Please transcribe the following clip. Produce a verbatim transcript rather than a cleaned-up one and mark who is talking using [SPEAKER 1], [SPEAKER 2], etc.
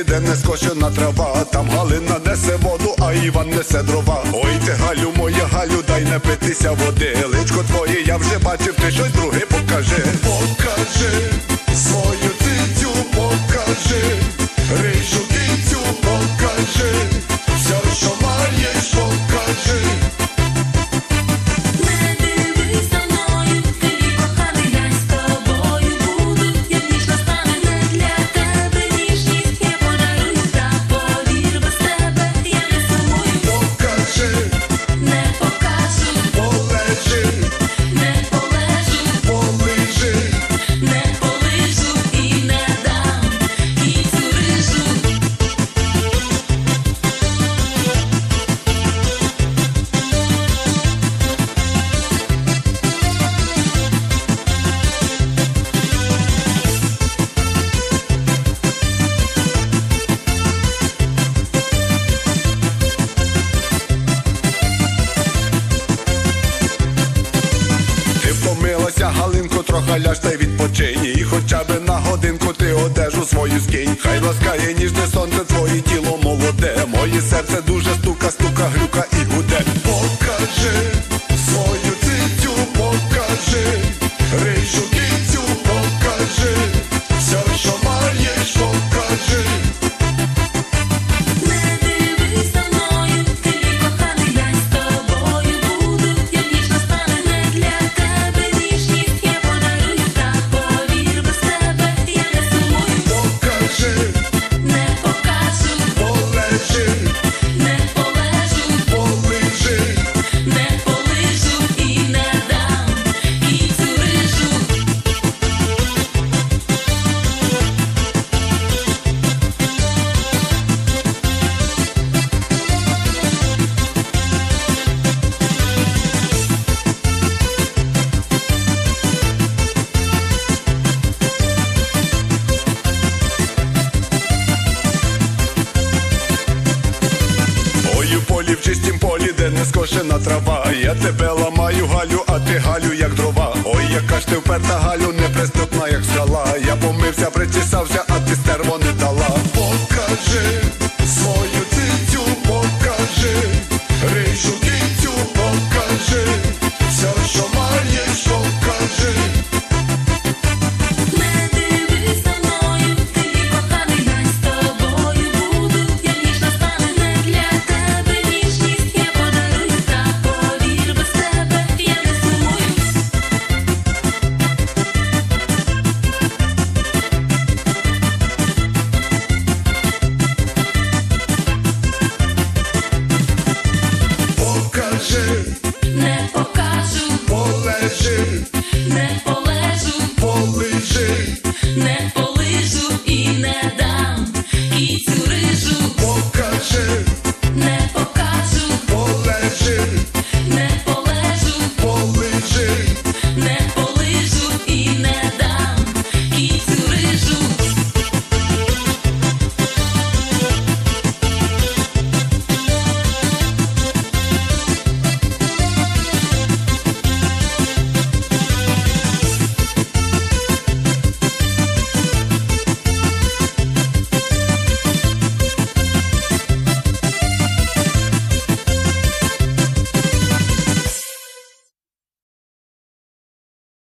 [SPEAKER 1] де не скошена трава. Там Галина несе воду, а Іван несе дрова. Ой ти, Галю, моя Галю, дай напитися води. Личко твоє я вже бачив, ти щось друге покажи. Покажи свою цицю, покажи, рижу кицю, покажи, все, що маєш, покажи. Галинко, трохи ляж та й відпочинь, і хоча би на годинку ти одежу свою скинь. Хай ласкає ніжне сонце твоє тіло молоде, моє серце дуже стука, стука, глюка і гуде. Покажи свою цицю, покажи, рижу кицю, покажи, все, що маєш, покажи. В чистім полі, де не скошена трава, я тебе ламаю, Галю, а ти, Галю, як дрова. Ой, яка ж ти вперта, Галю, неприступна, як скала. Я помився, причесався, а ти стерво не дала. Покажи свою цицю, покажи, рижу кицю, покажи, все, що маєш, покажи.
[SPEAKER 2] Не покажу,
[SPEAKER 1] полежи,
[SPEAKER 2] не полежу,
[SPEAKER 1] полежи,
[SPEAKER 2] не